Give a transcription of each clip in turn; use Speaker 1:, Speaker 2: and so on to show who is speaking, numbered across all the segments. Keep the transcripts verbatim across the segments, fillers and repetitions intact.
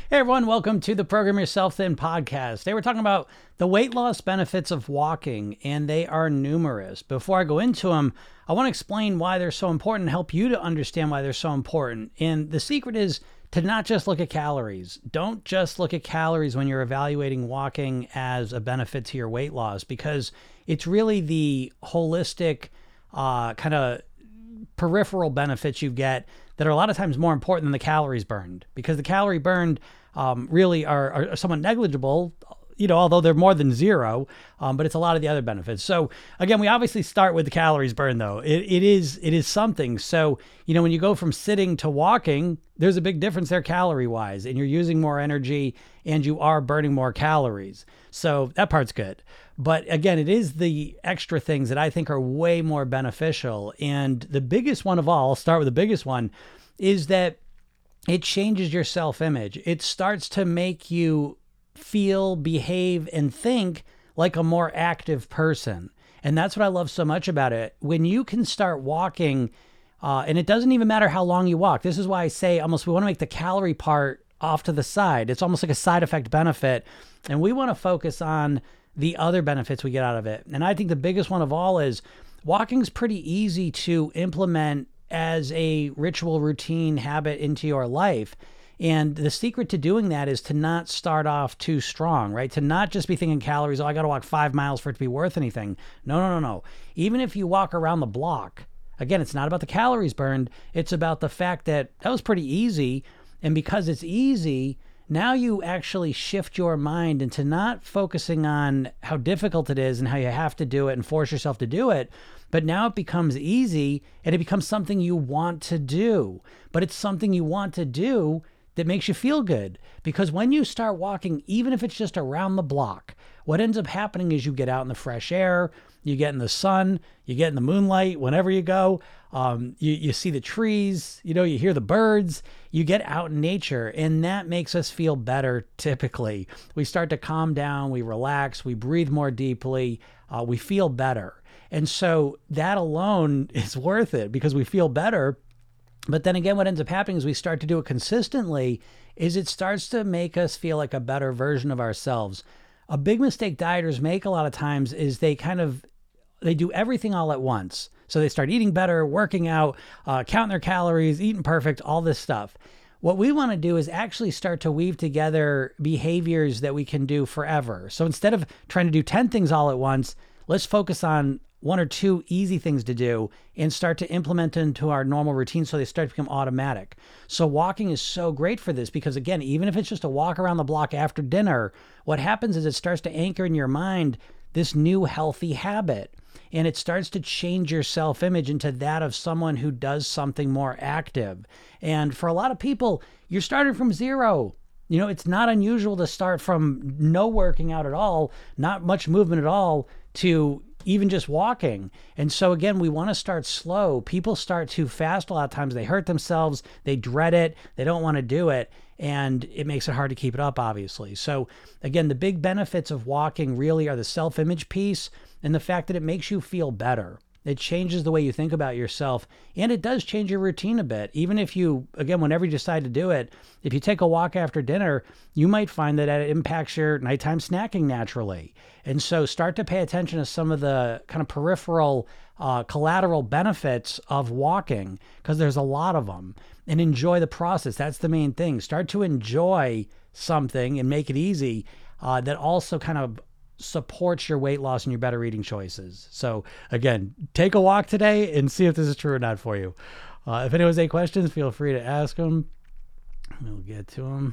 Speaker 1: Hey everyone, welcome to the Program Yourself Thin podcast. Today we're talking about the weight loss benefits of walking, and they are numerous. Before I go into them, I want to explain why they're so important and help you to understand why they're so important. And the secret is to not just look at calories. Don't just look at calories when you're evaluating walking as a benefit to your weight loss, because it's really the holistic uh, kind of peripheral benefits you get that are a lot of times more important than the calories burned, because the calorie burned um, really are, are somewhat negligible, you know, although they're more than zero, um, but it's a lot of the other benefits. So again, we obviously start with the calories burned though. It, it is, it is something. So, you know, when you go from sitting to walking, there's a big difference there calorie wise, and you're using more energy and you are burning more calories. So that part's good. But again, it is the extra things that I think are way more beneficial. And the biggest one of all, I'll start with the biggest one, is that it changes your self-image. It starts to make you feel, behave, and think like a more active person. And that's what I love so much about it. When you can start walking, uh, and it doesn't even matter how long you walk. This is why I say almost we want to make the calorie part off to the side. It's almost like a side effect benefit. And we want to focus on the other benefits we get out of it. And I think the biggest one of all is walking is pretty easy to implement as a ritual, routine, habit into your life. And the secret to doing that is to not start off too strong, right? To not just be thinking calories, oh, I got to walk five miles for it to be worth anything. No, no, no, no. Even if you walk around the block, again, it's not about the calories burned. It's about the fact that that was pretty easy. And because it's easy, now you actually shift your mind into not focusing on how difficult it is and how you have to do it and force yourself to do it. But now it becomes easy and it becomes something you want to do. But it's something you want to do that makes you feel good. Because when you start walking, even if it's just around the block, what ends up happening is you get out in the fresh air, you get in the sun, you get in the moonlight whenever you go, um, you, you see the trees, you know, you hear the birds, you get out in nature, and that makes us feel better typically. We start to calm down, we relax, we breathe more deeply, uh, we feel better. And so that alone is worth it because we feel better. But then again, what ends up happening is we start to do it consistently, is it starts to make us feel like a better version of ourselves. A big mistake dieters make a lot of times is they kind of, they do everything all at once. So they start eating better, working out, uh, counting their calories, eating perfect, all this stuff. What we want to do is actually start to weave together behaviors that we can do forever. So instead of trying to do ten things all at once, let's focus on one or two easy things to do and start to implement into our normal routine so they start to become automatic. So walking is so great for this because, again, even if it's just a walk around the block after dinner, what happens is it starts to anchor in your mind this new healthy habit. And it starts to change your self-image into that of someone who does something more active. And for a lot of people, you're starting from zero. You know, it's not unusual to start from no working out at all, not much movement at all, to even just walking. And so again, we want to start slow. People start too fast a lot of times. They hurt themselves. They dread it. They don't want to do it. And it makes it hard to keep it up, obviously. So again, the big benefits of walking really are the self-image piece and the fact that it makes you feel better. It changes the way you think about yourself, and it does change your routine a bit. Even if you, again, whenever you decide to do it, if you take a walk after dinner, you might find that it impacts your nighttime snacking naturally. And so start to pay attention to some of the kind of peripheral uh, collateral benefits of walking, because there's a lot of them, and enjoy the process. That's the main thing. Start to enjoy something and make it easy uh, that also kind of supports your weight loss and your better eating choices. So again, take a walk today and see if this is true or not for you. Uh, if anyone has any questions, feel free to ask them. We'll get to them.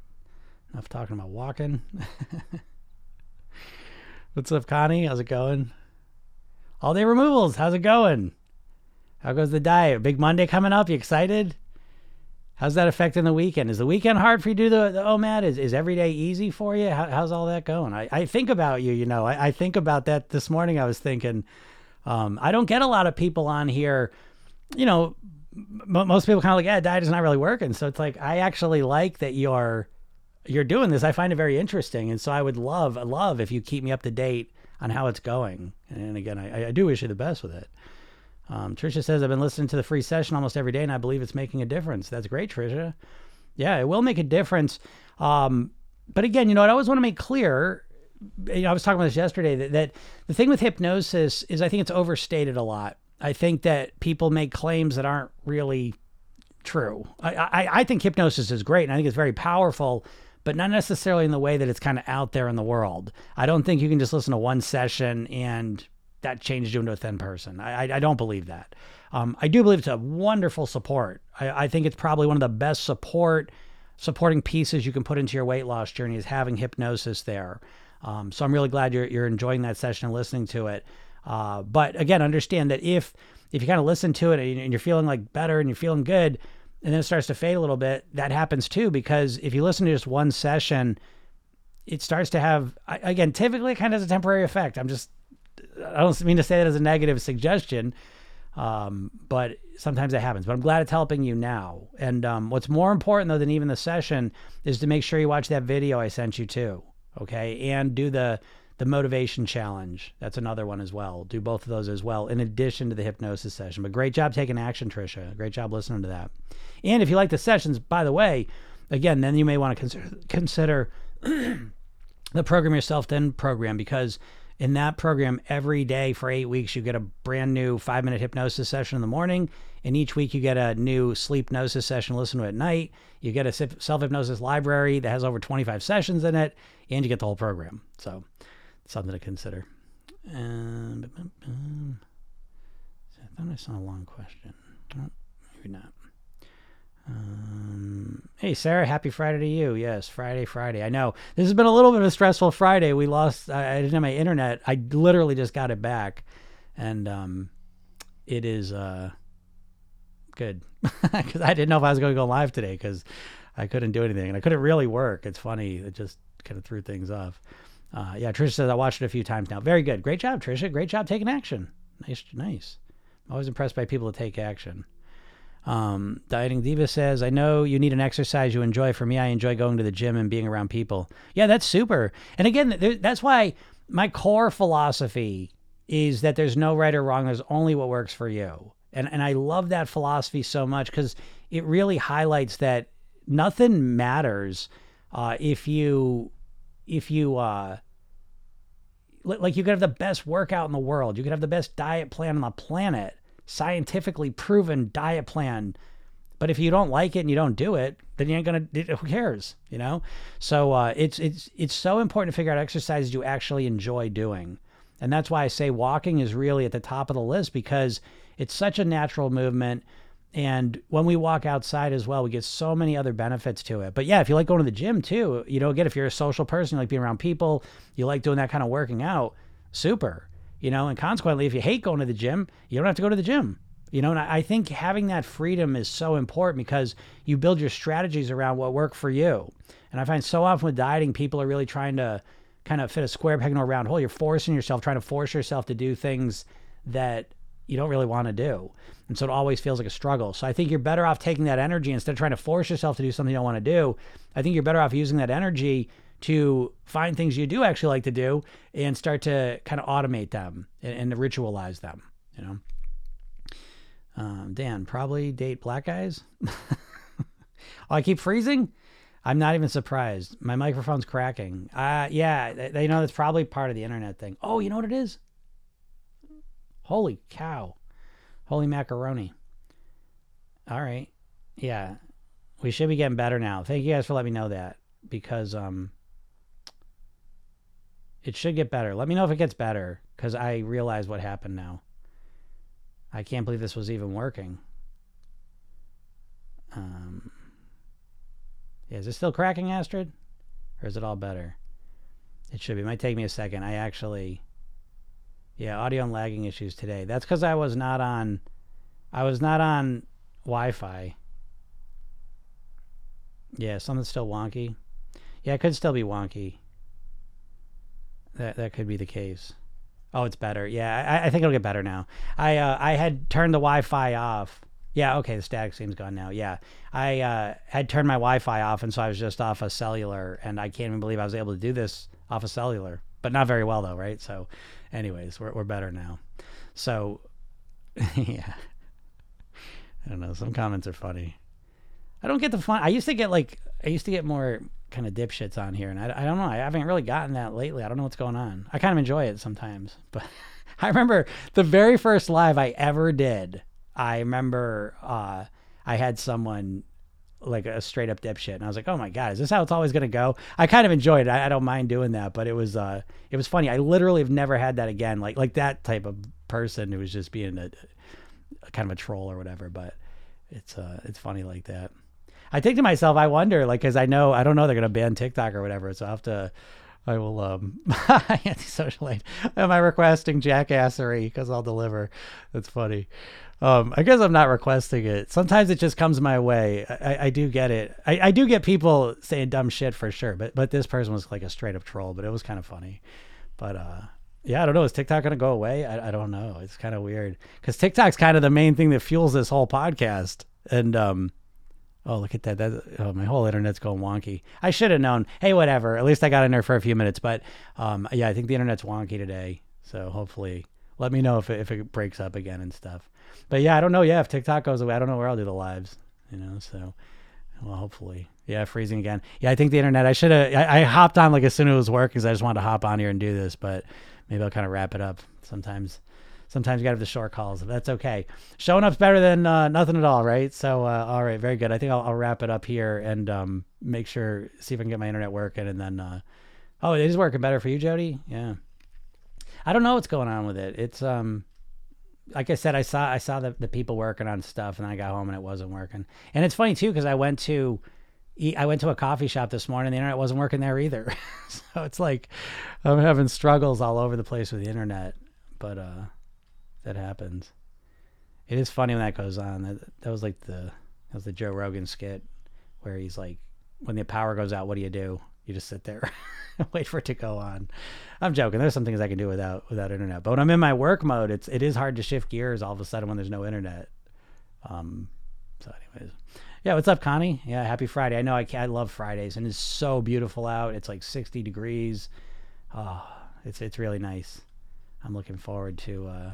Speaker 1: Enough talking about walking. What's up, Connie? How's it going? All day removals. How's it going? How goes the diet? Big Monday coming up. You excited? How's that affecting the weekend? Is the weekend hard for you to do the, the O M A D? Is, is every day easy for you? How, how's all that going? I, I think about you, you know, I, I think about that this morning. I was thinking, um, I don't get a lot of people on here, you know, m- most people kind of like, yeah, diet is not really working. So it's like, I actually like that you're, you're doing this. I find it very interesting. And so I would love, love if you keep me up to date on how it's going. And again, I, I do wish you the best with it. Um, Trisha says, I've been listening to the free session almost every day, and I believe it's making a difference. That's great, Trisha. Yeah, it will make a difference. Um, but again, you know, I always want to make clear, you know, I was talking about this yesterday, that, that the thing with hypnosis is I think it's overstated a lot. I think that people make claims that aren't really true. I, I, I think hypnosis is great, and I think it's very powerful, but not necessarily in the way that it's kind of out there in the world. I don't think you can just listen to one session and that changed you into a thin person. I, I, I don't believe that. Um, I do believe it's a wonderful support. I, I think it's probably one of the best support supporting pieces you can put into your weight loss journey is having hypnosis there. Um, so I'm really glad you're you're enjoying that session and listening to it. Uh, but again, understand that if if you kind of listen to it and you're feeling like better and you're feeling good, and then it starts to fade a little bit, that happens too, because if you listen to just one session, it starts to have, again, typically it kind of has a temporary effect. I'm just, I don't mean to say that as a negative suggestion, um, but sometimes it happens. But I'm glad it's helping you now. And um, what's more important, though, than even the session is to make sure you watch that video I sent you too, okay? And do the the motivation challenge. That's another one as well. Do both of those as well, in addition to the hypnosis session. But great job taking action, Trisha. Great job listening to that. And if you like the sessions, by the way, again, then you may want to consider, consider the Program Yourself Thin program, because in that program, every day for eight weeks, you get a brand new five-minute hypnosis session in the morning, and each week you get a new sleep hypnosis session to listen to at night. You get a self-hypnosis library that has over twenty-five sessions in it, and you get the whole program. So something to consider. Um, I thought I saw a long question. Oh, maybe not. Um, hey, Sarah, happy Friday to you. Yes, Friday, Friday. I know this has been a little bit of a stressful Friday. We lost, I, I didn't have my internet. I literally just got it back. And um, it is uh, good. Because I didn't know if I was going to go live today because I couldn't do anything. And I couldn't really work. It's funny. It just kind of threw things off. Uh, yeah, Trisha says I watched it a few times now. Very good. Great job, Trisha. Great job taking action. Nice, nice. I'm always impressed by people that take action. Um, Dieting Diva says, I know you need an exercise you enjoy. For me, I enjoy going to the gym and being around people. Yeah, that's super. And again, there, that's why my core philosophy is that there's no right or wrong. There's only what works for you. And, and I love that philosophy so much because it really highlights that nothing matters uh, if you... If you, uh, like you could have the best workout in the world. You could have the best diet plan on the planet, scientifically proven diet plan. But if you don't like it and you don't do it, then you ain't going to, who cares, you know? So uh, it's, it's, it's so important to figure out exercises you actually enjoy doing. And that's why I say walking is really at the top of the list, because it's such a natural movement. And when we walk outside as well, we get so many other benefits to it. But yeah, if you like going to the gym too, you know, again, if you're a social person, you like being around people, you like doing that kind of working out, super, you know, and consequently, if you hate going to the gym, you don't have to go to the gym, you know, and I think having that freedom is so important because you build your strategies around what work for you. And I find so often with dieting, people are really trying to kind of fit a square peg into a round hole. You're forcing yourself, trying to force yourself to do things that you don't really want to do. And so it always feels like a struggle. So I think you're better off taking that energy instead of trying to force yourself to do something you don't want to do. I think you're better off using that energy to find things you do actually like to do and start to kind of automate them and, and ritualize them, you know? Um, Dan, probably date black guys. Oh, I keep freezing. I'm not even surprised. My microphone's cracking. Uh, yeah, they, they know that's probably part of the internet thing. Oh, you know what it is? Holy cow. Holy macaroni. All right. Yeah. We should be getting better now. Thank you guys for letting me know that, because um, it should get better. Let me know if it gets better, because I realize what happened now. I can't believe this was even working. Um, yeah, is it still cracking, Astrid? Or is it all better? It should be. It might take me a second. I actually... Yeah, audio and lagging issues today. That's because I was not on, I was not on Wi-Fi. Yeah, something's still wonky. Yeah, it could still be wonky. That that could be the case. Oh, it's better. Yeah, I, I think it'll get better now. I uh, I had turned the Wi-Fi off. Yeah, okay, the static seems gone now. Yeah, I uh, had turned my Wi-Fi off, and so I was just off a cellular, and I can't even believe I was able to do this off a cellular. But not very well, though, right? So... Anyways, we're we're better now. So, yeah. I don't know. Some comments are funny. I don't get the fun. I used to get like, I used to get more kind of dipshits on here, and I, I don't know. I haven't really gotten that lately. I don't know what's going on. I kind of enjoy it sometimes, but I remember the very first live I ever did. I remember uh, I had someone like a straight up dipshit, and I was like, "Oh my god, is this how it's always gonna go?" I kind of enjoyed it. I, I don't mind doing that, but it was uh, it was funny. I literally have never had that again. Like like that type of person who was just being a, a kind of a troll or whatever. But it's uh, it's funny like that. I think to myself, I wonder, like, because I know, I don't know, they're going to ban TikTok or whatever, so I have to, I will, um, anti-socialite. Am I requesting jackassery? Because I'll deliver. That's funny. Um, I guess I'm not requesting it. Sometimes it just comes my way. I, I do get it. I, I do get people saying dumb shit for sure, but, but this person was like a straight up troll, but it was kind of funny. But, uh, yeah, I don't know. Is TikTok going to go away? I, I don't know. It's kind of weird because TikTok's kind of the main thing that fuels this whole podcast. And, um, oh, look at that. that oh, my whole internet's going wonky. I should have known. Hey, whatever. At least I got in there for a few minutes. But um, yeah, I think the internet's wonky today. So hopefully let me know if it, if it breaks up again and stuff. But yeah, I don't know. Yeah, if TikTok goes away, I don't know where I'll do the lives. You know, so well, hopefully. Yeah, freezing again. Yeah, I think the internet, I should have, I, I hopped on like as soon as it was working because I just wanted to hop on here and do this. But maybe I'll kind of wrap it up. Sometimes Sometimes you got to have the short calls. That's okay. Showing up's better than uh, nothing at all, right? So, uh, all right, very good. I think I'll, I'll wrap it up here and um, make sure, see if I can get my internet working. And then, uh, oh, it is working better for you, Jody? Yeah. I don't know what's going on with it. It's, um, like I said, I saw I saw the, the people working on stuff, and then I got home and it wasn't working. And it's funny, too, because I went to eat, I went to a coffee shop this morning. The internet wasn't working there either. So it's like I'm having struggles all over the place with the internet. But, uh, that happens. It is funny when that goes on. That, that was like the that was the Joe Rogan skit where he's like, when the power goes out, what do you do? You just sit there and wait for it to go on. I'm joking. There's some things I can do without without internet. But when I'm in my work mode, it's it is hard to shift gears all of a sudden when there's no internet. Um. So, anyways, yeah. What's up, Connie? Yeah. Happy Friday. I know I I love Fridays, and it's so beautiful out. It's like sixty degrees. Oh, it's it's really nice. I'm looking forward to. Uh,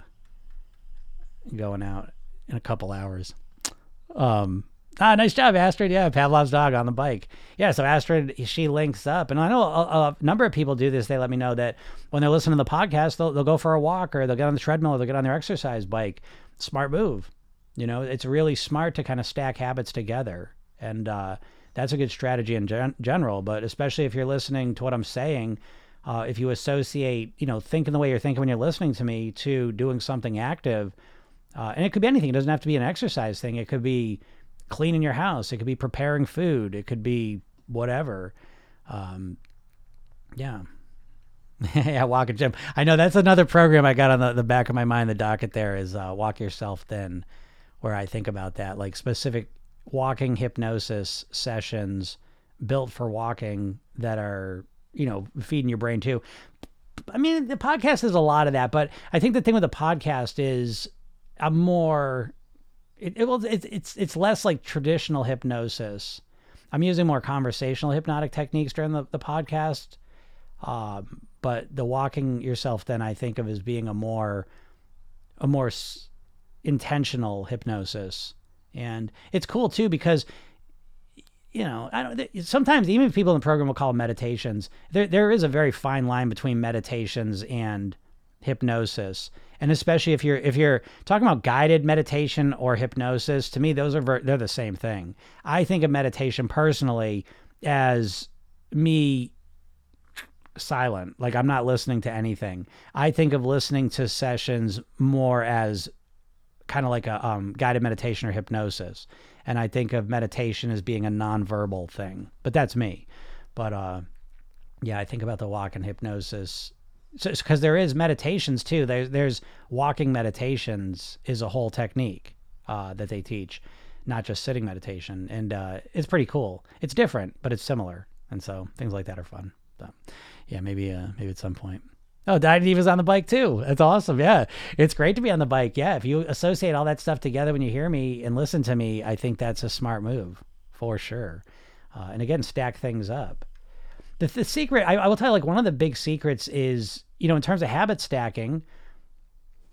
Speaker 1: going out in a couple hours. Um, ah, nice job, Astrid. Yeah, Pavlov's dog on the bike. Yeah, so Astrid, she links up. And I know a, a number of people do this. They let me know that when they're listening to the podcast, they'll, they'll go for a walk or they'll get on the treadmill or they'll get on their exercise bike. Smart move. You know, it's really smart to kind of stack habits together. And uh, that's a good strategy in gen- general. But especially if you're listening to what I'm saying, uh, if you associate, you know, thinking the way you're thinking when you're listening to me to doing something active, Uh, and it could be anything. It doesn't have to be an exercise thing. It could be cleaning your house. It could be preparing food. It could be whatever. Um, yeah. Yeah, walk and gym. I know that's another program I got on the, the back of my mind, the docket there is uh, Walk Yourself Thin, where I think about that, like specific walking hypnosis sessions built for walking that are, you know, feeding your brain too. I mean, the podcast is a lot of that, but I think the thing with the podcast is a more, it, it will, it, it's, it's less like traditional hypnosis. I'm using more conversational hypnotic techniques during the, the podcast. Um, but the walking yourself then I think of as being a more, a more s- intentional hypnosis. And it's cool too, because, you know, I don't, sometimes even people in the program will call them meditations. There, there is a very fine line between meditations and hypnosis. And especially if you're if you're talking about guided meditation or hypnosis, to me those are ver- they're the same thing. I think of meditation personally as me silent, like I'm not listening to anything. I think of listening to sessions more as kind of like a um, guided meditation or hypnosis, and I think of meditation as being a nonverbal thing. But that's me. But uh, yeah, I think about the walk and hypnosis. So, because there is meditations too. There's there's walking meditations is a whole technique uh, that they teach, not just sitting meditation, and uh, it's pretty cool. It's different, but it's similar, and so things like that are fun. So, yeah, maybe uh, maybe at some point. Oh, Diet Diva's on the bike too. That's awesome. Yeah, it's great to be on the bike. Yeah, if you associate all that stuff together when you hear me and listen to me, I think that's a smart move for sure. Uh, and again, stack things up. The, the secret, I, I will tell you, like one of the big secrets is, you know, in terms of habit stacking,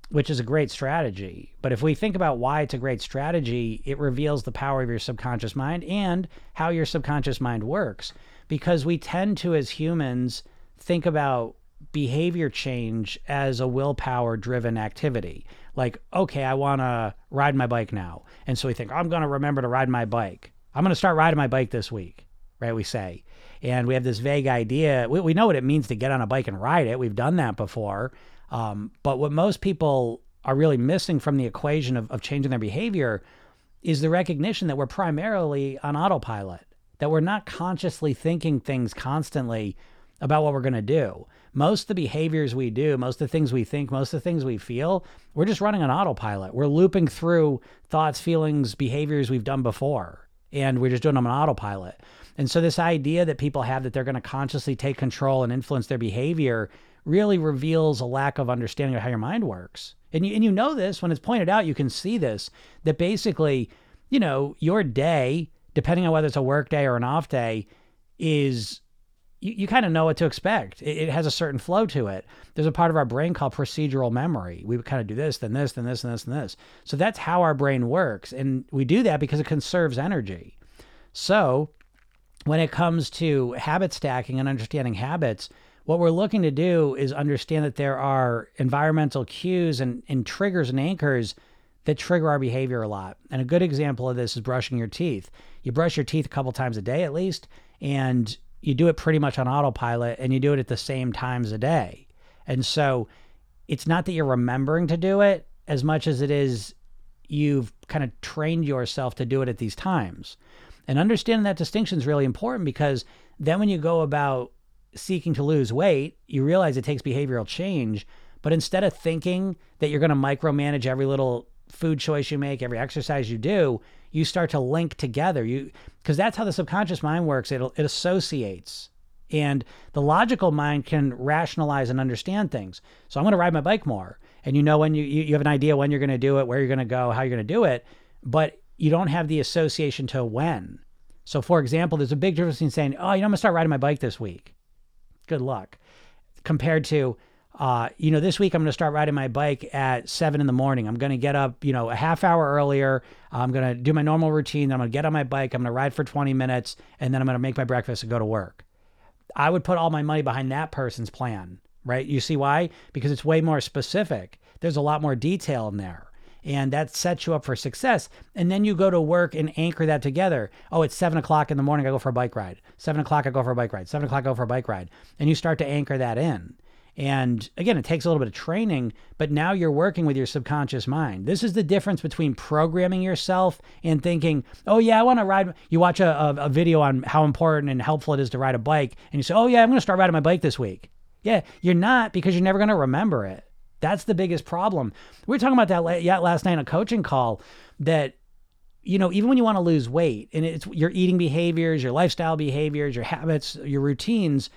Speaker 1: which is a great strategy. But if we think about why it's a great strategy, it reveals the power of your subconscious mind and how your subconscious mind works. Because we tend to, as humans, think about behavior change as a willpower driven activity. Like, okay, I want to ride my bike now. And so we think, I'm going to remember to ride my bike. I'm going to start riding my bike this week, right? We say. And we have this vague idea. We, we know what it means to get on a bike and ride it. We've done that before. Um, but what most people are really missing from the equation of, of changing their behavior is the recognition that we're primarily on autopilot, that we're not consciously thinking things constantly about what we're going to do. Most of the behaviors we do, most of the things we think, most of the things we feel, we're just running on autopilot. We're looping through thoughts, feelings, behaviors we've done before, and we're just doing them on autopilot. And so this idea that people have that they're going to consciously take control and influence their behavior really reveals a lack of understanding of how your mind works. And you, and you know this, when it's pointed out, you can see this, that basically, you know, your day, depending on whether it's a work day or an off day, is, you, you kind of know what to expect. It, it has a certain flow to it. There's a part of our brain called procedural memory. We would kind of do this, then this, then this, and this, and this. So that's how our brain works. And we do that because it conserves energy. So when it comes to habit stacking and understanding habits, what we're looking to do is understand that there are environmental cues and, and triggers and anchors that trigger our behavior a lot. And a good example of this is brushing your teeth. You brush your teeth a couple times a day at least, and you do it pretty much on autopilot, and you do it at the same times a day. And so it's not that you're remembering to do it as much as it is you've kind of trained yourself to do it at these times. And understanding that distinction is really important, because then when you go about seeking to lose weight, you realize it takes behavioral change. But instead of thinking that you're going to micromanage every little food choice you make, every exercise you do, you start to link together. You, because that's how the subconscious mind works. It'll, it associates. And the logical mind can rationalize and understand things. So I'm going to ride my bike more. And you know when you, you, you have an idea when you're going to do it, where you're going to go, how you're going to do it, but you don't have the association to when. So for example, there's a big difference in saying, oh, you know, I'm going to start riding my bike this week. Good luck. Compared to, uh, you know, this week I'm going to start riding my bike at seven in the morning. I'm going to get up, you know, a half hour earlier. I'm going to do my normal routine. Then I'm going to get on my bike. I'm going to ride for twenty minutes, and then I'm going to make my breakfast and go to work. I would put all my money behind that person's plan, right? You see why? Because it's way more specific. There's a lot more detail in there. And that sets you up for success. And then you go to work and anchor that together. Oh, it's seven o'clock in the morning, I go for a bike ride. Seven o'clock, I go for a bike ride. Seven o'clock, I go for a bike ride. And you start to anchor that in. And again, it takes a little bit of training, but now you're working with your subconscious mind. This is the difference between programming yourself and thinking, oh yeah, I want to ride. You watch a, a, a video on how important and helpful it is to ride a bike. And you say, oh yeah, I'm going to start riding my bike this week. Yeah, you're not, because you're never going to remember it. That's the biggest problem. We were talking about that yeah, last night on a coaching call, that, you know, even when you want to lose weight and it's your eating behaviors, your lifestyle behaviors, your habits, your routines,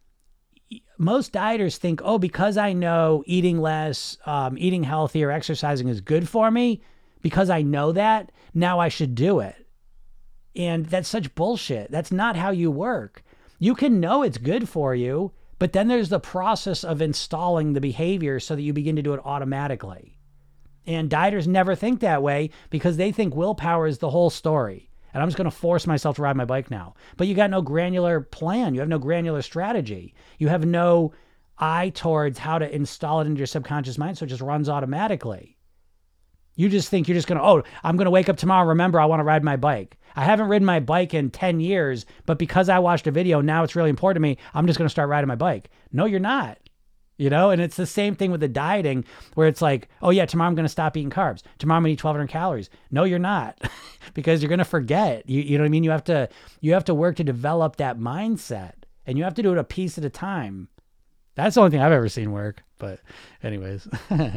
Speaker 1: most dieters think, oh, because I know eating less, um, eating healthier, exercising is good for me, because I know that, now I should do it. And that's such bullshit. That's not how you work. You can know it's good for you, but then there's the process of installing the behavior so that you begin to do it automatically. And dieters never think that way, because they think willpower is the whole story. And I'm just going to force myself to ride my bike now. But you got no granular plan. You have no granular strategy. You have no eye towards how to install it into your subconscious mind, so it just runs automatically. You just think you're just going to, oh, I'm going to wake up tomorrow, remember, I want to ride my bike. I haven't ridden my bike in ten years, but because I watched a video, now it's really important to me, I'm just going to start riding my bike. No, you're not. You know, and it's the same thing with the dieting, where it's like, oh yeah, tomorrow I'm going to stop eating carbs. Tomorrow I'm going to eat twelve hundred calories. No, you're not, because you're going to forget. You, you know what I mean? You have to, you have to work to develop that mindset, and you have to do it a piece at a time. That's the only thing I've ever seen work. But anyways,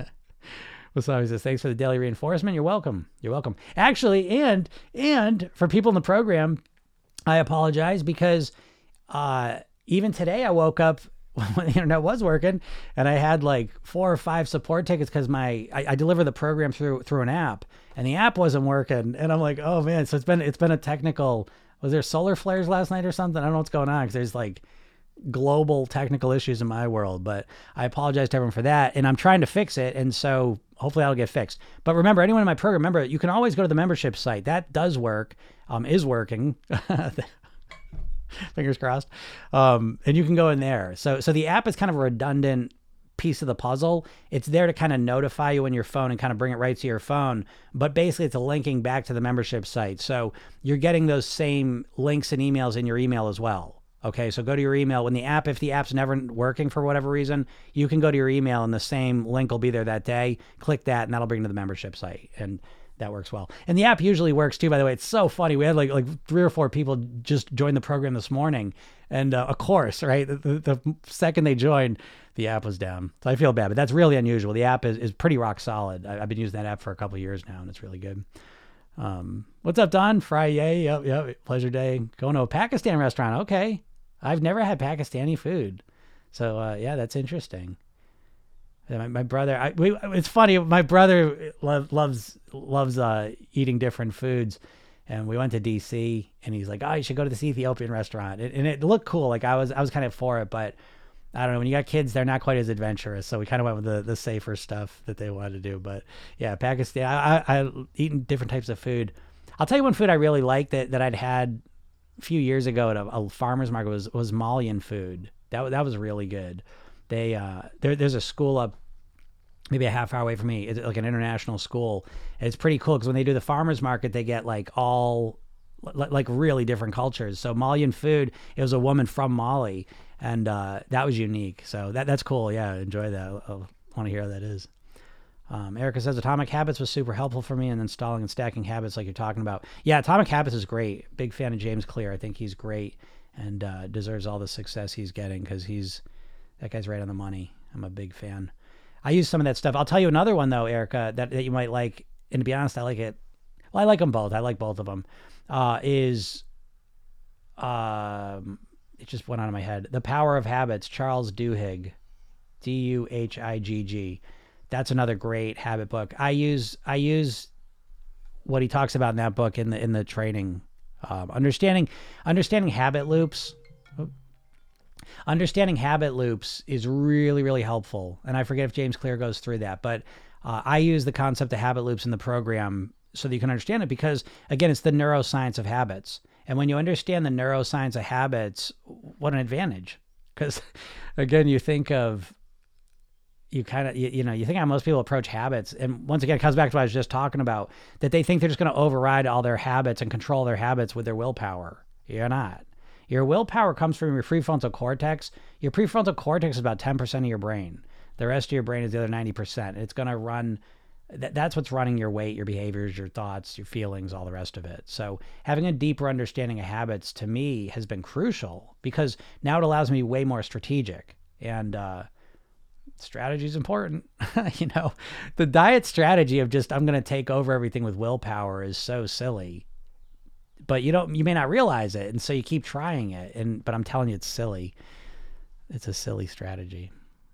Speaker 1: Wasabi says, thanks for the daily reinforcement. You're welcome. You're welcome. Actually, and, and for people in the program, I apologize, because uh, even today I woke up when the internet was working, and I had like four or five support tickets, because my I, I deliver the program through through an app, and the app wasn't working, and I'm like, oh man, so it's been it's been a technical. Was there solar flares last night or something? I don't know what's going on, because there's like global technical issues in my world, but I apologize to everyone for that. And I'm trying to fix it. And so hopefully that'll get fixed. But remember, anyone in my program, remember, you can always go to the membership site. That does work, um, is working. Fingers crossed. Um, and you can go in there. So, so the app is kind of a redundant piece of the puzzle. It's there to kind of notify you on your phone and kind of bring it right to your phone. But basically it's a linking back to the membership site. So you're getting those same links and emails in your email as well. Okay. So go to your email when the app, if the app's never working for whatever reason, you can go to your email and the same link will be there that day. Click that and that'll bring you to the membership site. And that works well. And the app usually works too, by the way. It's so funny. We had like like three or four people just join the program this morning. And uh, of course, right, the, the, the second they joined, the app was down. So I feel bad, but that's really unusual. The app is, is pretty rock solid. I, I've been using that app for a couple of years now, and it's really good. Um, what's up, Don? Friday, yep, yep, pleasure day. Going to a Pakistan restaurant. Okay. I've never had Pakistani food. So uh, yeah, that's interesting. My, my brother, I, we, it's funny. My brother lo- loves loves uh, eating different foods, and we went to D C and he's like, "Oh, you should go to this Ethiopian restaurant," and, and it looked cool. Like I was, I was kind of for it, but I don't know. When you got kids, they're not quite as adventurous, so we kind of went with the, the safer stuff that they wanted to do. But yeah, Pakistan. I, I, I eaten different types of food. I'll tell you one food I really liked that, that I'd had a few years ago at a, a farmer's market was was Malian food. That that was really good. They uh, there there's a school up maybe a half hour away from me. It's like an international school. And it's pretty cool because when they do the farmer's market, they get like all like really different cultures. So Malian food, it was a woman from Mali, and uh, that was unique. So that that's cool. Yeah, enjoy that. I want to hear how that is. Um, Erica says Atomic Habits was super helpful for me in installing and stacking habits like you're talking about. Yeah, Atomic Habits is great. Big fan of James Clear. I think he's great and uh, deserves all the success he's getting because he's that guy's right on the money. I'm a big fan. I use some of that stuff. I'll tell you another one though, Erica, that, that you might like. And to be honest, I like it. Well, I like them both. I like both of them. Uh, is um, it just went out of my head. The Power of Habits, Charles Duhigg, D U H I G G. That's another great habit book. I use I use what he talks about in that book in the in the training. Um, understanding understanding habit loops. Understanding habit loops is really, really helpful. And I forget if James Clear goes through that, but uh, I use the concept of habit loops in the program so that you can understand it because, again, it's the neuroscience of habits. And when you understand the neuroscience of habits, what an advantage. Because, again, you think of, you kind of, you, you know, you think how most people approach habits. And once again, it comes back to what I was just talking about, that they think they're just going to override all their habits and control their habits with their willpower. You're not. Your willpower comes from your prefrontal cortex. Your prefrontal cortex is about ten percent of your brain. The rest of your brain is the other ninety percent. It's going to run, th- that's what's running your weight, your behaviors, your thoughts, your feelings, all the rest of it. So having a deeper understanding of habits to me has been crucial because now it allows me to be way more strategic. And uh, strategy is important. You know, the diet strategy of just, I'm going to take over everything with willpower is so silly. But you don't, you may not realize it. And so you keep trying it. And, but I'm telling you, it's silly. It's a silly strategy.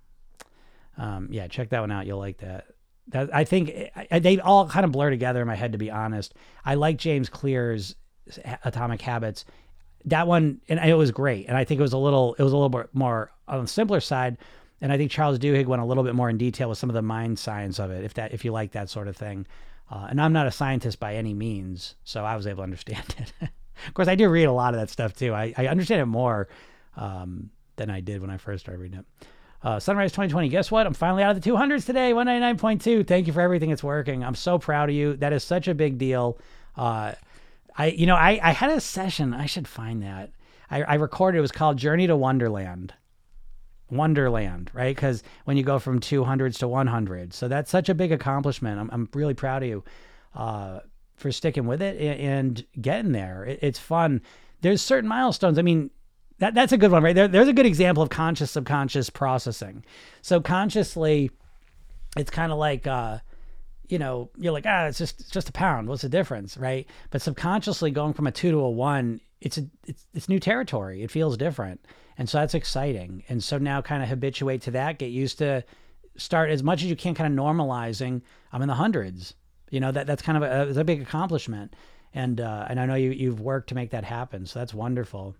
Speaker 1: Um, yeah, check that one out. You'll like that. That I think I, they all kind of blur together in my head, to be honest. I like James Clear's Atomic Habits. That one, and it was great. And I think it was a little, it was a little bit more on the simpler side. And I think Charles Duhigg went a little bit more in detail with some of the mind science of it, if that, if you like that sort of thing. Uh, and I'm not a scientist by any means, so I was able to understand it. Of course, I do read a lot of that stuff too. I, I understand it more um, than I did when I first started reading it. Uh, Sunrise twenty twenty, guess what? I'm finally out of the two hundreds today, one ninety-nine point two. Thank you for everything. It's working. I'm so proud of you. That is such a big deal. Uh, I, you know, I, I had a session. I should find that. I, I recorded. It was called Journey to Wonderland. Wonderland, right? Because when you go from two hundreds to one hundred, so that's such a big accomplishment. I'm I'm really proud of you uh, for sticking with it and getting there. It, it's fun. There's certain milestones. I mean, that that's a good one, right? There, there's a good example of conscious subconscious processing. So consciously, it's kind of like uh, you know, you're like, ah, it's just it's just a pound. What's the difference, right? But subconsciously, going from a two to a one, it's a it's it's new territory. It feels different. And so that's exciting. And so now kind of habituate to that, get used to start as much as you can kind of normalizing. I'm in the hundreds, you know, that that's kind of a, it's a big accomplishment. And, uh, and I know you, you've worked to make that happen. So that's wonderful.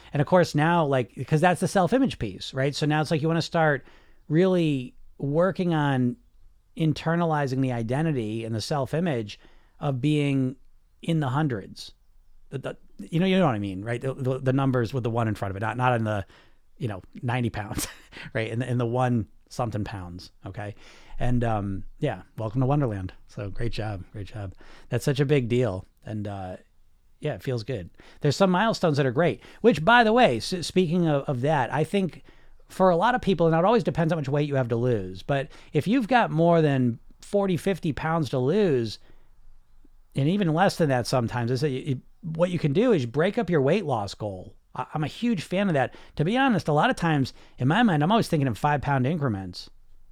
Speaker 1: And of course now, like, because that's the self-image piece, right? So now it's like you want to start really working on internalizing the identity and the self-image of being in the hundreds. The, the, you know, you know what I mean, right? The, the, the numbers with the one in front of it, not not in the, you know, ninety pounds, right? In the, in the one something pounds, okay? And um, yeah, welcome to Wonderland. So great job, great job. That's such a big deal. And uh, yeah, it feels good. There's some milestones that are great, which, by the way, s- speaking of, of that, I think for a lot of people, and it always depends how much weight you have to lose, but if you've got more than forty, fifty pounds to lose, and even less than that sometimes, is that you, what you can do is break up your weight loss goal. I, I'm a huge fan of that. To be honest, a lot of times in my mind, I'm always thinking in five pound increments.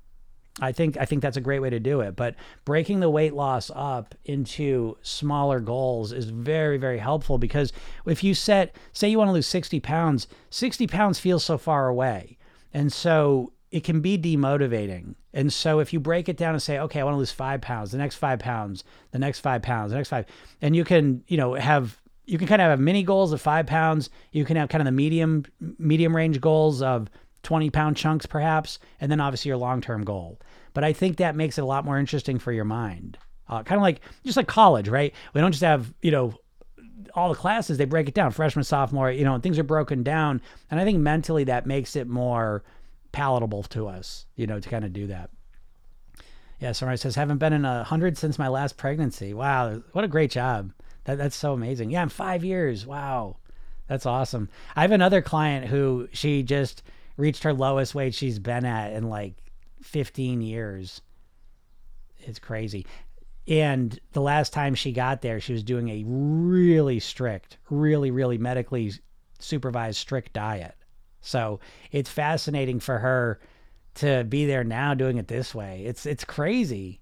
Speaker 1: I think I think that's a great way to do it. But breaking the weight loss up into smaller goals is very, very helpful, because if you set, say you want to lose sixty pounds, sixty pounds feels so far away. And so it can be demotivating. And so if you break it down and say, okay, I want to lose five pounds, the next five pounds, the next five pounds, the next five, and you can, you know, have, you can kind of have mini goals of five pounds. You can have kind of the medium, medium range goals of twenty pound chunks perhaps, and then obviously your long-term goal. But I think that makes it a lot more interesting for your mind. Uh, kind of like, just like college, right? We don't just have, you know, all the classes, they break it down, freshman, sophomore, you know, and things are broken down. And I think mentally that makes it more palatable to us, you know, to kind of do that. Yeah, somebody says, haven't been in a hundred since my last pregnancy. Wow, what a great job. That, that's so amazing. Yeah, in five years. Wow, that's awesome. I have another client who, she just reached her lowest weight she's been at in like fifteen years. It's crazy. And the last time she got there, she was doing a really strict, really, really medically supervised strict diet. So it's fascinating for her to be there now doing it this way. It's it's crazy.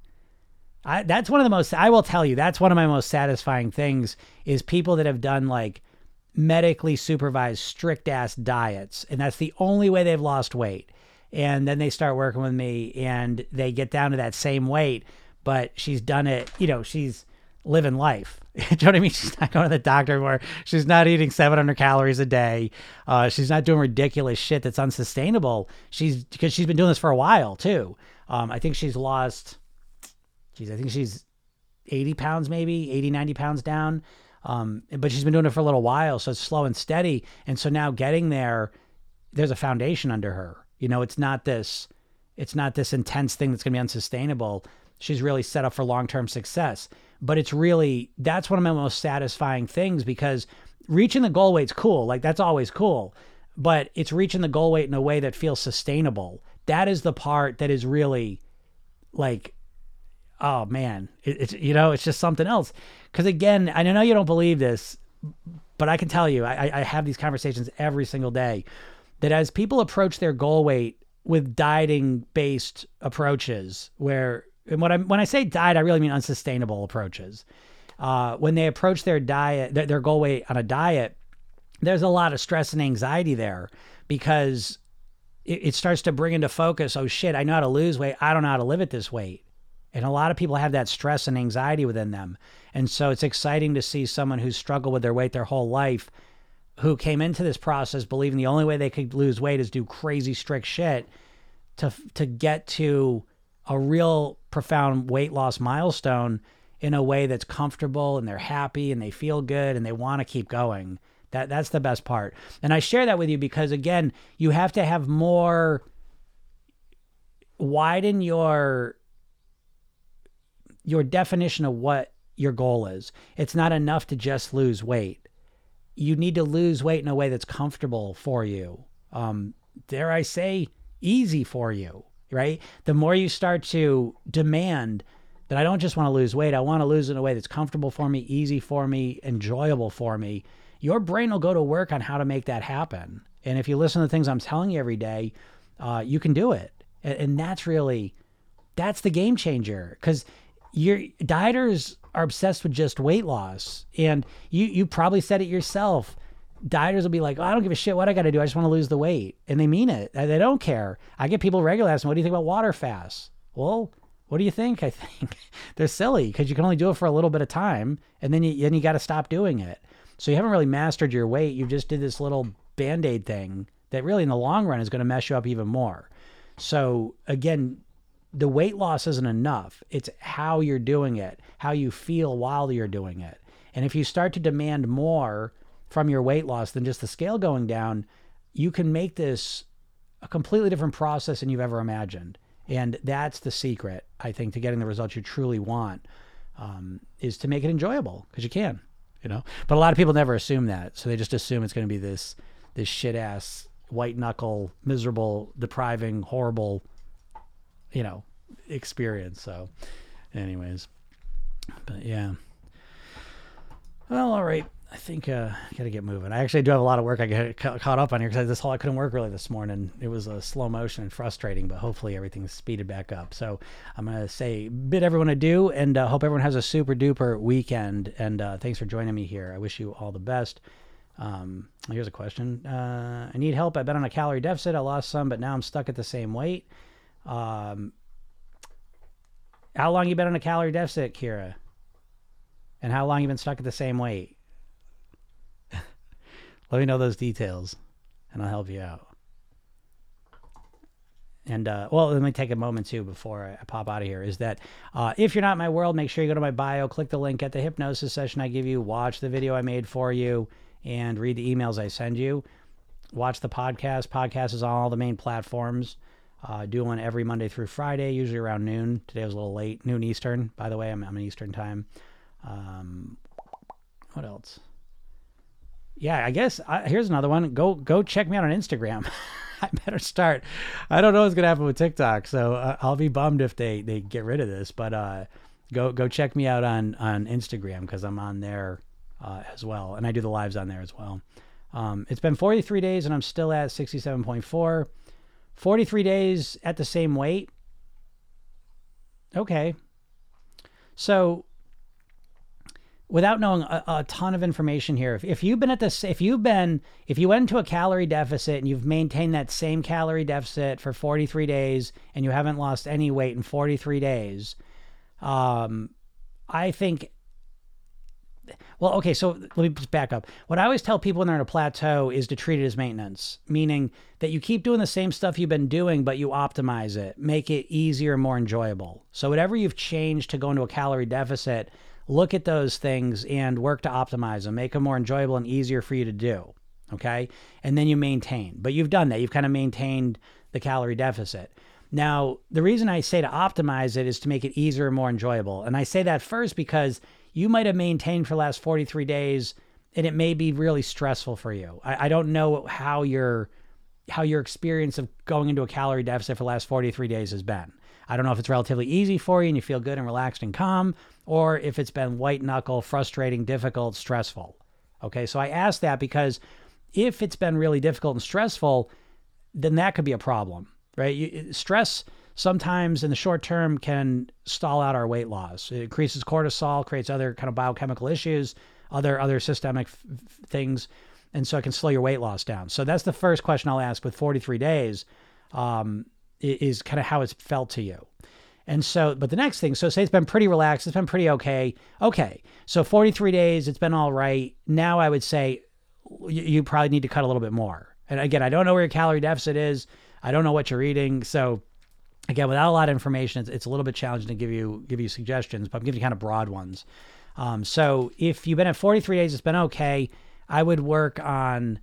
Speaker 1: I, that's one of the most, I will tell you, that's one of my most satisfying things is people that have done like medically supervised strict ass diets. And that's the only way they've lost weight. And then they start working with me and they get down to that same weight, but she's done it, you know, she's living life. Do you know what I mean? She's not going to the doctor anymore. She's not eating seven hundred calories a day. Uh, she's not doing ridiculous shit that's unsustainable. She's, because she's been doing this for a while too. Um, I think she's lost, geez, I think she's eighty pounds, maybe eighty, ninety pounds down. Um, but she's been doing it for a little while. So it's slow and steady. And so now getting there, there's a foundation under her. You know, it's not this, it's not this intense thing that's going to be unsustainable. She's really set up for long-term success. But it's really, that's one of my most satisfying things, because reaching the goal weight's cool. Like, that's always cool. But it's reaching the goal weight in a way that feels sustainable. That is the part that is really like, oh man, it, it's, you know, it's just something else. Because again, I know you don't believe this, but I can tell you, I, I have these conversations every single day, that as people approach their goal weight with dieting based approaches, where, and what I when I say diet, I really mean unsustainable approaches. Uh, when they approach their diet, their, their goal weight on a diet, there's a lot of stress and anxiety there, because it, it starts to bring into focus, oh shit, I know how to lose weight. I don't know how to live at this weight. And a lot of people have that stress and anxiety within them. And so it's exciting to see someone who's struggled with their weight their whole life, who came into this process believing the only way they could lose weight is do crazy strict shit, to to get to a real profound weight loss milestone in a way that's comfortable, and they're happy and they feel good and they want to keep going. That that's the best part. And I share that with you because, again, you have to have more, widen your your definition of what your goal is. It's not enough to just lose weight. You need to lose weight in a way that's comfortable for you. Um, dare I say, easy for you, right? The more you start to demand that I don't just want to lose weight, I want to lose in a way that's comfortable for me, easy for me, enjoyable for me, your brain will go to work on how to make that happen. And if you listen to the things I'm telling you every day, uh, you can do it. And, and that's really, that's the game changer. Because your dieters are obsessed with just weight loss. And you you probably said it yourself. Dieters will be like, oh, I don't give a shit what I got to do. I just want to lose the weight. And they mean it. They don't care. I get people regularly asking, what do you think about water fasts? Well, what do you think? I think they're silly because you can only do it for a little bit of time. And then you, then you got to stop doing it. So you haven't really mastered your weight. You just did this little Band-Aid thing that really in the long run is going to mess you up even more. So again, the weight loss isn't enough. It's how you're doing it, how you feel while you're doing it. And if you start to demand more from your weight loss than just the scale going down, you can make this a completely different process than you've ever imagined. And that's the secret, I think, to getting the results you truly want, um, is to make it enjoyable, because you can, you know. But a lot of people never assume that. So they just assume it's going to be this, this shit ass, white knuckle, miserable, depriving, horrible, you know, experience. So anyways, but yeah. Well, all right. I think uh, I got to get moving. I actually do have a lot of work I got ca- caught up on here because this whole I couldn't work really this morning. It was a slow motion and frustrating, but hopefully everything's speeded back up. So I'm going to say bid everyone adieu, and uh, hope everyone has a super duper weekend. And uh, thanks for joining me here. I wish you all the best. Um, here's a question. Uh, I need help. I've been on a calorie deficit. I lost some, but now I'm stuck at the same weight. Um, how long you been on a calorie deficit, Kira? And how long you been stuck at the same weight? Let me know those details, and I'll help you out. And, uh, well, let me take a moment, too, before I pop out of here, is that uh, if you're not in my world, make sure you go to my bio, click the link, get the hypnosis session I give you, watch the video I made for you, and read the emails I send you. Watch the podcast. Podcast is on all the main platforms. Uh, do one every Monday through Friday, usually around noon. Today was a little late, noon Eastern, by the way. I'm, I'm in Eastern time. Um, what else? Yeah, I guess uh, here's another one. Go go check me out on Instagram. I better start. I don't know what's gonna happen with TikTok, so uh, I'll be bummed if they, they get rid of this. But uh, go go check me out on on Instagram, because I'm on there uh, as well, and I do the lives on there as well. Um, it's been forty-three days, and I'm still at sixty-seven point four. forty-three days at the same weight. Okay, so. Without knowing a, a ton of information here, if, if you've been at this, if you've been, if you went into a calorie deficit and you've maintained that same calorie deficit for forty-three days and you haven't lost any weight in forty-three days, um, I think, well, okay, so let me just back up. What I always tell people when they're in a plateau is to treat it as maintenance, meaning that you keep doing the same stuff you've been doing, but you optimize it, make it easier, more enjoyable. So whatever you've changed to go into a calorie deficit, look at those things and work to optimize them, make them more enjoyable and easier for you to do. Okay. And then you maintain, but you've done that. You've kind of maintained the calorie deficit. Now, the reason I say to optimize it is to make it easier and more enjoyable. And I say that first because you might have maintained for the last forty-three days and it may be really stressful for you. I, I don't know how your, how your experience of going into a calorie deficit for the last forty-three days has been. I don't know if it's relatively easy for you and you feel good and relaxed and calm, or if it's been white knuckle, frustrating, difficult, stressful. Okay, so I ask that because if it's been really difficult and stressful, then that could be a problem, right? You, stress sometimes in the short term can stall out our weight loss. It increases cortisol, creates other kind of biochemical issues, other other systemic f- things, and so it can slow your weight loss down. So that's the first question I'll ask with forty-three days. Um, is kind of how it's felt to you. And so, but the next thing, so say it's been pretty relaxed, it's been pretty okay. Okay, so forty-three days, it's been all right. Now I would say you, you probably need to cut a little bit more. And again, I don't know where your calorie deficit is. I don't know what you're eating. So again, without a lot of information, it's, it's a little bit challenging to give you give you suggestions, but I'm giving you kind of broad ones. Um, so if you've been at forty-three days, it's been okay. I would work on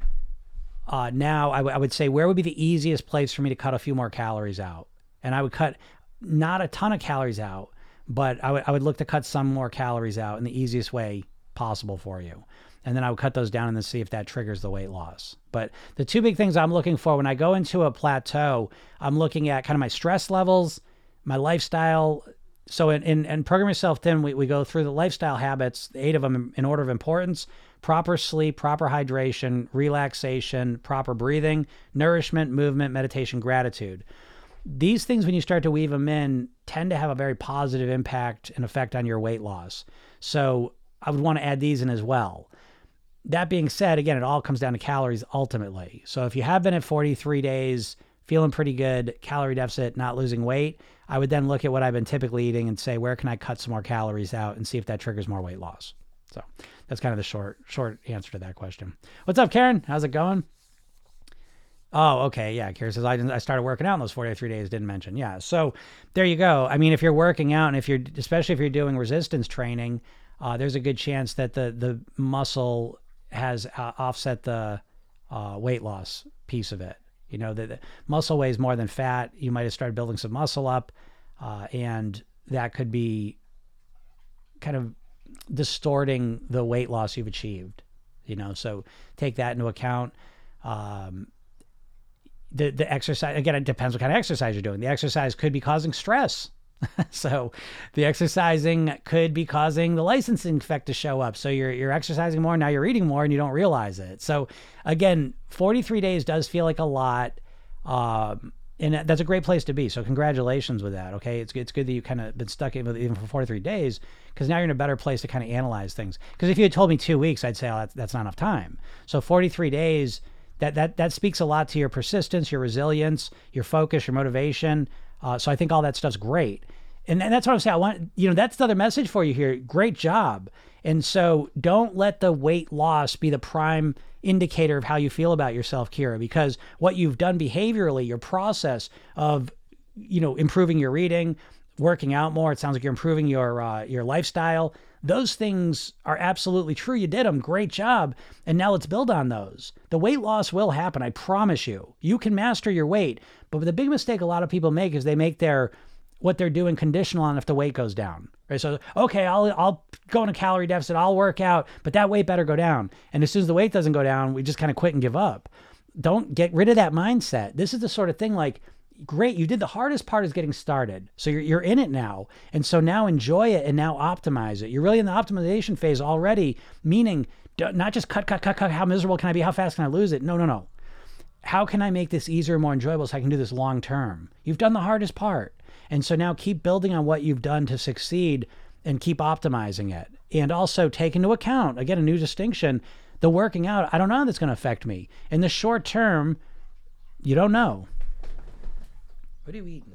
Speaker 1: Uh, now, I, w- I would say, where would be the easiest place for me to cut a few more calories out? And I would cut not a ton of calories out, but I would I would look to cut some more calories out in the easiest way possible for you. And then I would cut those down and then see if that triggers the weight loss. But the two big things I'm looking for when I go into a plateau, I'm looking at kind of my stress levels, my lifestyle. So in, in, in Program Yourself Thin, we, we go through the lifestyle habits, the eight of them in, in order of importance: proper sleep, proper hydration, relaxation, proper breathing, nourishment, movement, meditation, gratitude. These things, when you start to weave them in, tend to have a very positive impact and effect on your weight loss. So I would want to add these in as well. That being said, again, it all comes down to calories ultimately. So if you have been at forty-three days, feeling pretty good, calorie deficit, not losing weight, I would then look at what I've been typically eating and say, where can I cut some more calories out and see if that triggers more weight loss. So that's kind of the short, short answer to that question. What's up, Karen? How's it going? Oh, okay. Yeah. Kira says, I, didn't, I started working out in those forty-three days, didn't mention. Yeah. So there you go. I mean, if you're working out and if you're, especially if you're doing resistance training, uh, there's a good chance that the, the muscle has uh, offset the uh, weight loss piece of it. You know, the, the muscle weighs more than fat. You might have started building some muscle up, uh, and that could be kind of distorting the weight loss you've achieved. You know, so take that into account. Um, The the exercise, again, it depends what kind of exercise you're doing. The exercise could be causing stress. So the exercising could be causing the licensing effect to show up. So you're you're exercising more, now you're eating more and you don't realize it. So again, forty-three days does feel like a lot. Um, and that's a great place to be. So congratulations with that. Okay. It's, it's good that you kind of been stuck in with even for forty-three days, because now you're in a better place to kind of analyze things. Because if you had told me two weeks, I'd say, oh, that's, that's not enough time. So forty-three days, That, that that speaks a lot to your persistence, your resilience, your focus, your motivation. Uh, so I think all that stuff's great. And, and that's what I'm saying. I want, you know, that's the other message for you here. Great job. And so don't let the weight loss be the prime indicator of how you feel about yourself, Kira, because what you've done behaviorally, your process of, you know, improving your reading, working out more, it sounds like you're improving your uh, your lifestyle. Those things are absolutely true. You did them. Great job. And now let's build on those. The weight loss will happen. I promise you. You can master your weight. But the big mistake a lot of people make is they make their what they're doing conditional on if the weight goes down. Right? So, okay, I'll I'll go in a calorie deficit. I'll work out, but that weight better go down. And as soon as the weight doesn't go down, we just kind of quit and give up. Don't get rid of that mindset. This is the sort of thing like, great, you did the hardest part is getting started. So you're you're in it now. And so now enjoy it and now optimize it. You're really in the optimization phase already, meaning not just cut, cut, cut, cut, how miserable can I be? How fast can I lose it? No, no, no. How can I make this easier and more enjoyable so I can do this long term? You've done the hardest part. And so now keep building on what you've done to succeed and keep optimizing it. And also take into account, again, a new distinction, the working out. I don't know how that's going to affect me. In the short term, you don't know. What are you eating?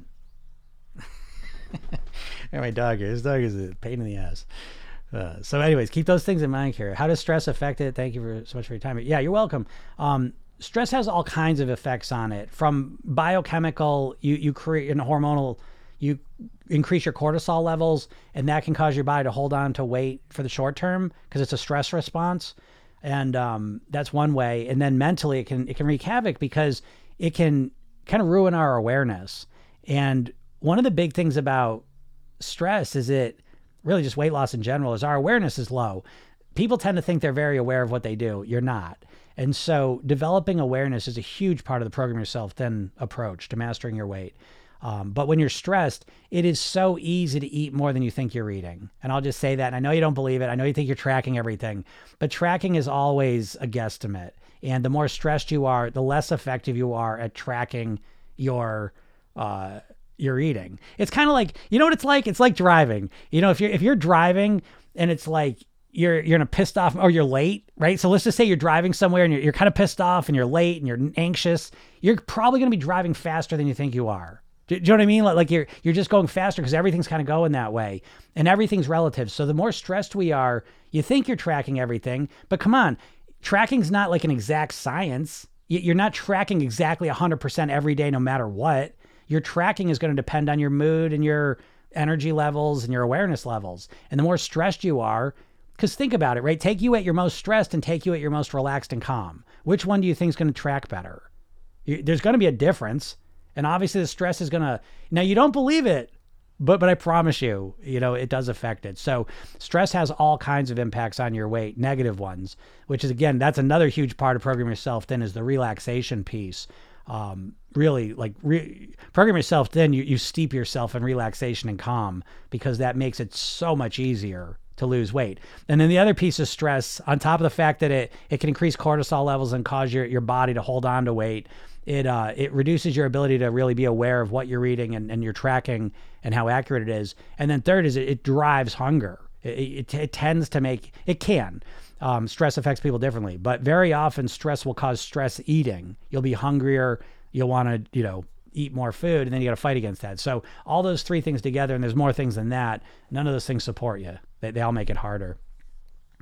Speaker 1: My dog here. This dog is a pain in the ass. Uh, so anyways, keep those things in mind here. How does stress affect it? Thank you for so much for your time. Yeah, you're welcome. Um, stress has all kinds of effects on it. From biochemical, you, you create an hormonal, you increase your cortisol levels, and that can cause your body to hold on to weight for the short term because it's a stress response. And um, that's one way. And then mentally, it can it can wreak havoc because it can kind of ruin our awareness. And one of the big things about stress is it really just weight loss in general is our awareness is low. People tend to think they're very aware of what they do. You're not. And so developing awareness is a huge part of the Program Yourself Thin approach to mastering your weight. Um, but when you're stressed, it is so easy to eat more than you think you're eating. And I'll just say that. And I know you don't believe it. I know you think you're tracking everything, but tracking is always a guesstimate. And the more stressed you are, the less effective you are at tracking your uh, your eating. It's kind of like, you know what it's like? It's like driving. You know, if you're if you're driving and it's like you're you're in a pissed off or you're late, right? So let's just say you're driving somewhere and you're, you're kind of pissed off and you're late and you're anxious. You're probably going to be driving faster than you think you are. Do, do you know what I mean? Like, like you're you're just going faster because everything's kind of going that way, and everything's relative. So the more stressed we are, you think you're tracking everything, but come on. Tracking's not like an exact science. You're not tracking exactly one hundred percent every day, no matter what. Your tracking is going to depend on your mood and your energy levels and your awareness levels. And the more stressed you are, because think about it, right? Take you at your most stressed and take you at your most relaxed and calm. Which one do you think is going to track better? You, there's going to be a difference. And obviously the stress is going to, now you don't believe it, But but I promise you, you know, it does affect it. So stress has all kinds of impacts on your weight, negative ones, which is, again, that's another huge part of Program Yourself Thin is the relaxation piece. Um, really, like, re- Program Yourself Thin, you, you steep yourself in relaxation and calm because that makes it so much easier to lose weight. And then the other piece of stress, on top of the fact that it, it can increase cortisol levels and cause your, your body to hold on to weight, it uh, it reduces your ability to really be aware of what you're eating and, and you're tracking and how accurate it is. And then third is it, it drives hunger. It, it, it tends to make, it can. Um, stress affects people differently, but very often stress will cause stress eating. You'll be hungrier. You'll want to, you know, eat more food, and then you got to fight against that. So all those three things together, and there's more things than that, none of those things support you. They, they all make it harder.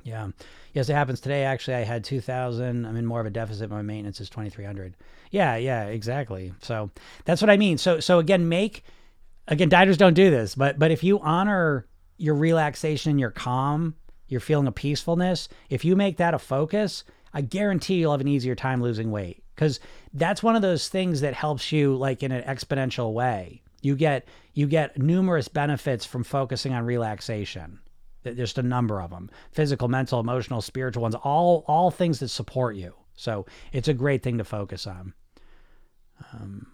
Speaker 1: Yeah. Yes, it happens today. Actually, I had two thousand. I'm in more of a deficit. My maintenance is twenty-three hundred. Yeah, yeah, exactly. So that's what I mean. So, so again, make, again, dieters don't do this, but, but if you honor your relaxation, your calm, your feeling of peacefulness, if you make that a focus, I guarantee you'll have an easier time losing weight. Because that's one of those things that helps you like in an exponential way. You get, you get numerous benefits from focusing on relaxation. Just a number of them: physical, mental, emotional, spiritual ones, all, all things that support you. So it's a great thing to focus on. Um,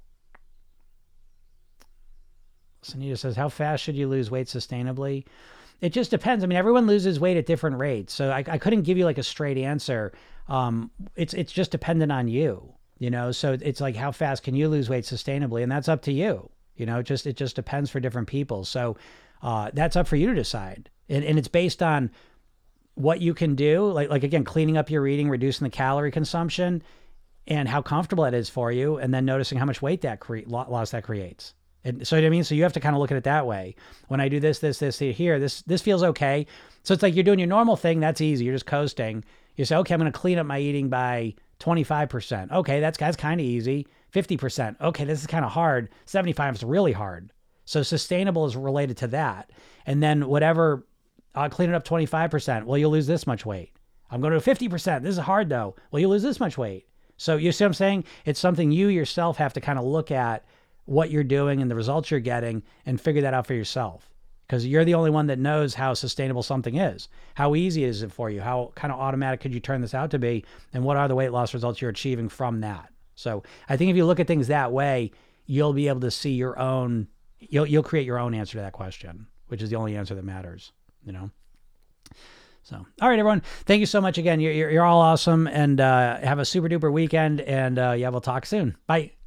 Speaker 1: Sunita says, how fast should you lose weight sustainably? It just depends. I mean, everyone loses weight at different rates. So I, I couldn't give you like a straight answer. Um, it's, it's just dependent on you, you know? So it's like, how fast can you lose weight sustainably? And that's up to you. You know, it just, it just depends for different people. So, uh, that's up for you to decide. And, and it's based on what you can do. Like, like again, cleaning up your eating, reducing the calorie consumption, and how comfortable it is for you. And then noticing how much weight that cre- loss that creates. And so, you know what I mean? So you have to kind of look at it that way. When I do this, this, this here, this, this feels okay. So it's like you're doing your normal thing. That's easy. You're just coasting. You say, okay, I'm going to clean up my eating by twenty-five percent. Okay. That's, that's kind of easy. fifty percent. Okay. This is kind of hard. seventy-five is really hard. So sustainable is related to that. And then whatever, I'll clean it up twenty-five percent. Well, you'll lose this much weight. I'm going to fifty percent. This is hard though. Well, you lose this much weight. So you see what I'm saying? It's something you yourself have to kind of look at what you're doing and the results you're getting and figure that out for yourself. Because you're the only one that knows how sustainable something is. How easy is it for you? How kind of automatic could you turn this out to be? And what are the weight loss results you're achieving from that? So I think if you look at things that way, you'll be able to see your own, you'll, you'll create your own answer to that question, which is the only answer that matters, you know? So, all right, everyone. Thank you so much again. You're, you're, you're all awesome, and uh, have a super duper weekend, and uh, yeah, we'll talk soon. Bye.